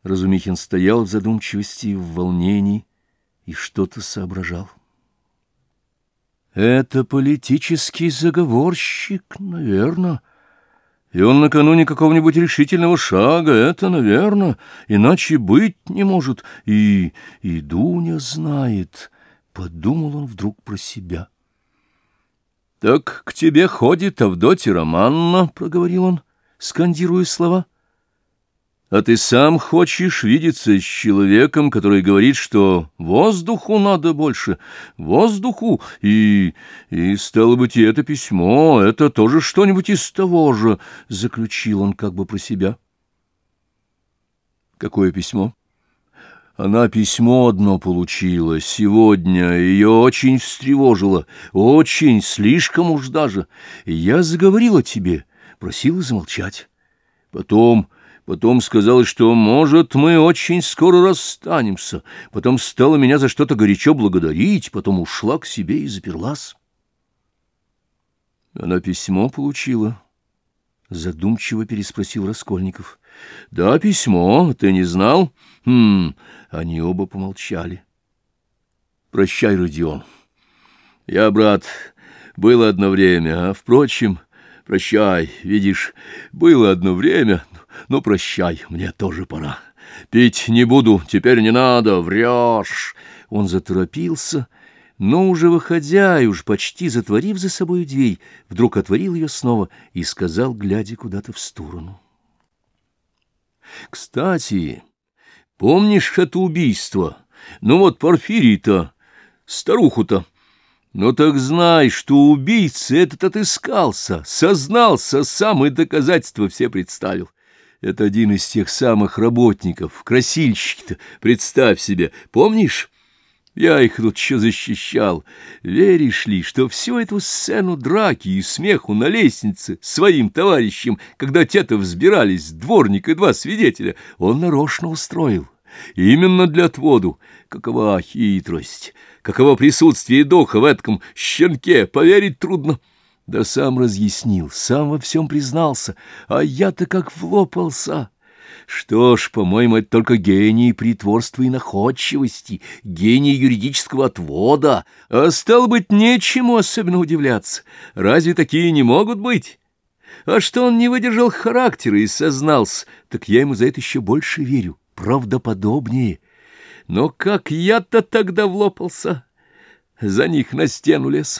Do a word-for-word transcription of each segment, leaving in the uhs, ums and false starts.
Разумихин стоял в задумчивости и в волнении и что-то соображал. «Это политический заговорщик, наверное. И он накануне какого-нибудь решительного шага, это, наверное, иначе быть не может. И, и Дуня знает», — подумал он вдруг про себя. «Так к тебе ходит Авдотья Романовна», — проговорил он, скандируя слова. «А ты сам хочешь видеться с человеком, который говорит, что воздуху надо больше, воздуху, и, и стало быть, и это письмо, это тоже что-нибудь из того же», — заключил он как бы про себя. «Какое письмо?» Она письмо одно получила сегодня, ее очень встревожило, очень, слишком уж даже. И я заговорила тебе, просила замолчать. Потом... Потом сказала, что, может, мы очень скоро расстанемся. Потом стала меня за что-то горячо благодарить. Потом ушла к себе и заперлась. Она письмо получила. Задумчиво переспросил Раскольников. Да, письмо. Ты не знал? Хм. Они оба помолчали. Прощай, Родион. Я, брат, было одно время, а, впрочем, прощай, видишь, было одно время... Ну, прощай, мне тоже пора. Пить не буду, теперь не надо, врешь. Он заторопился, но уже выходя и уж почти затворив за собой дверь, вдруг отворил ее снова и сказал, глядя куда-то в сторону. Кстати, помнишь это убийство? Ну вот Порфирий-то, старуху-то. Ну так знай, что убийца этот отыскался, сознался сам и доказательства все представил. Это один из тех самых работников, красильщики-то, представь себе, помнишь? Я их тут еще защищал. Веришь ли, что всю эту сцену драки и смеху на лестнице своим товарищам, когда те-то взбирались, дворник и два свидетеля, он нарочно устроил? Именно для отводу. Какова хитрость, каково присутствие духа в этом щенке, поверить трудно. Да сам разъяснил, сам во всем признался, а я-то как влопался. Что ж, по-моему, это только гений притворства и находчивости, гений юридического отвода, а стало быть, нечему особенно удивляться. Разве такие не могут быть? А что он не выдержал характера и сознался, так я ему за это еще больше верю, правдоподобнее. Но как я-то тогда влопался, за них на стену лез.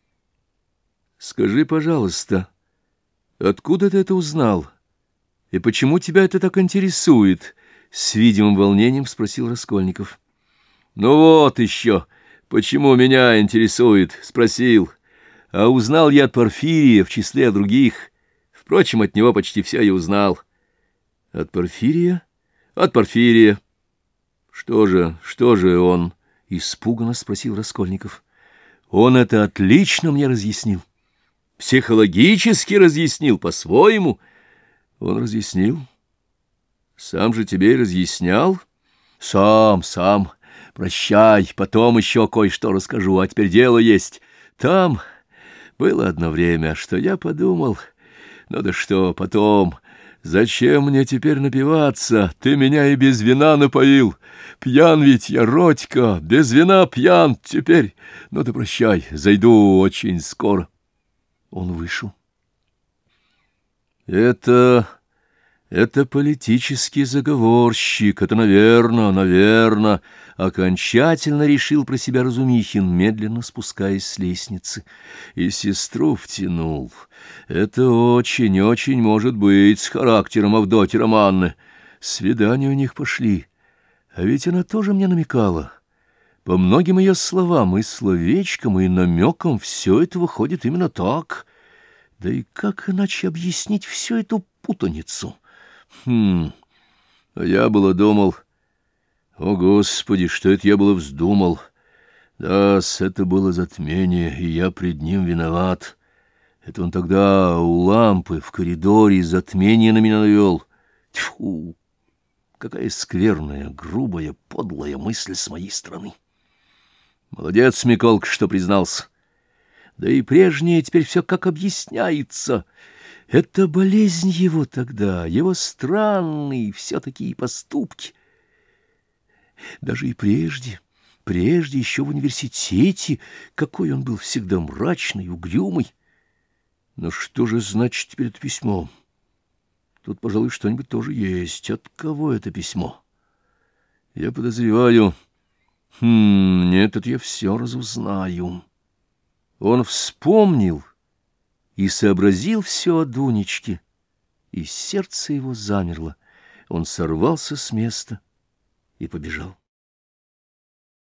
Скажи, пожалуйста, откуда ты это узнал? И почему тебя это так интересует? С видимым волнением спросил Раскольников. Ну вот еще, почему меня интересует, спросил. А узнал я от Порфирия в числе других. Впрочем, от него почти все я узнал. От Порфирия? От Порфирия. Что же, что же он? Испуганно спросил Раскольников. Он это отлично мне разъяснил. Психологически разъяснил по-своему. Он разъяснил. Сам же тебе и разъяснял. Сам, сам. Прощай, потом еще кое-что расскажу, а теперь дело есть. Там было одно время, что я подумал, ну да что, потом... Зачем мне теперь напиваться? Ты меня и без вина напоил. Пьян ведь я, Родька, без вина пьян теперь. Ну да прощай, зайду очень скоро. Он вышел. Это... это политический заговорщик, это, наверно, наверно, окончательно решил про себя Разумихин, медленно спускаясь с лестницы. И сестру втянул. Это очень-очень может быть с характером Авдотьи Романовны. Свидания у них пошли. А ведь она тоже мне намекала. По многим ее словам и словечкам, и намекам все это выходит именно так. Да и как иначе объяснить всю эту путаницу? Хм, а я было думал... О, Господи, что это я было вздумал? Да-с, это было затмение, и я пред ним виноват. Это он тогда у лампы в коридоре затмение на меня навел. Тьфу! Какая скверная, грубая, подлая мысль с моей стороны. Молодец, Миколка, что признался. Да и прежнее теперь все как объясняется. Это болезнь его тогда, его странные все такие поступки. Даже и прежде, прежде еще в университете, какой он был всегда мрачный, угрюмый. Но что же значит теперь это письмо? Тут, пожалуй, что-нибудь тоже есть. От кого это письмо? Я подозреваю... Хм, нет, это я все разузнаю. Он вспомнил и сообразил все о Дунечке, и сердце его замерло. Он сорвался с места и побежал.